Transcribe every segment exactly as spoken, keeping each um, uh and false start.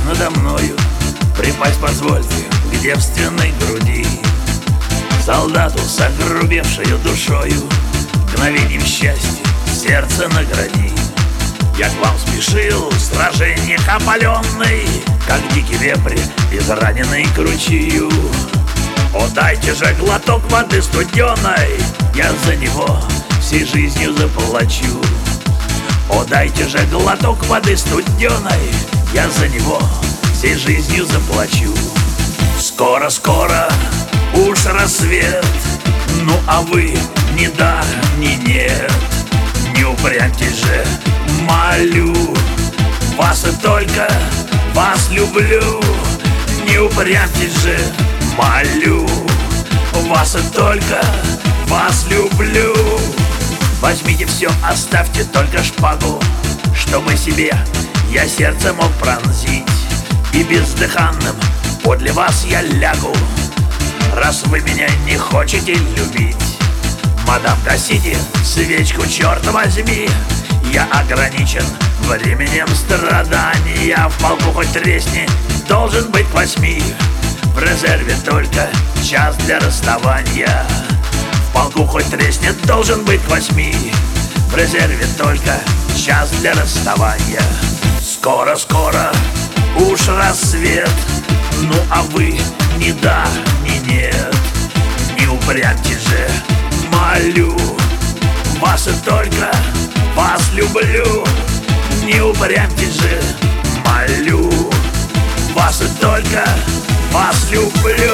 надо мною, припасть позвольте к девственной груди. Солдату с огрубевшою душою, мгновением счастья сердце награди. Я к вам спешил в сражениях опаленный, как дикий вепрь, израненный кручью. О, дайте же глоток воды студеной, я за него всей жизнью заплачу. О, дайте же глоток воды студеной, я за него всей жизнью заплачу. Скоро-скоро уж рассвет, ну а вы ни да, ни нет. Не упрямьтесь же, молю вас, и только вас люблю. Не упрямьтесь же, молю вас, и только вас люблю. Возьмите все, оставьте только шпагу, чтобы себе я сердце мог пронзить, и бездыханным подле вас я лягу, раз вы меня не хотите любить. Мадам, гасите свечку, черт возьми, я ограничен временем страдания. В полку хоть тресни, должен быть к восьми, в резерве только час для расставания. В полку хоть треснет, должен быть к восьми, в резерве только час для расставания. Скоро-скоро уж рассвет, ну а вы ни да, ни нет. Не упрямьтесь же, молю вас, и только вас люблю. Не упрямьтесь же, молю вас, и только вас люблю.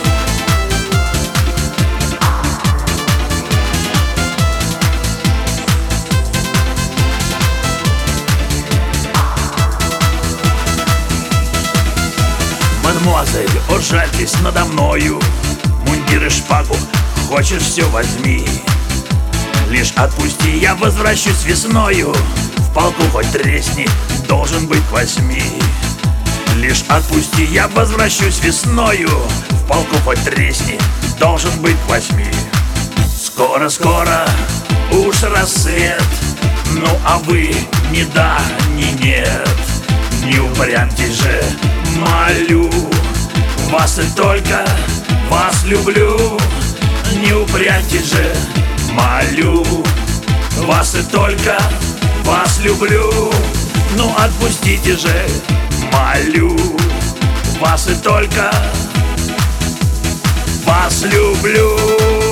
Мадемуазель, о, жальтесь надо мною, мундир и шпагу, хочешь все возьми. Лишь отпусти, я возвращусь весною, в полку хоть тресни, должен быть к восьми. Лишь отпусти, я возвращусь весною, в полку хоть тресни, должен быть к восьми. Скоро-скоро уж рассвет, ну а вы ни да, ни нет. Не упрямьтесь же, молю вас, и только вас люблю. Не упрямьтесь же, молю вас, и только вас люблю. Ну отпустите же, молю вас, и только вас люблю.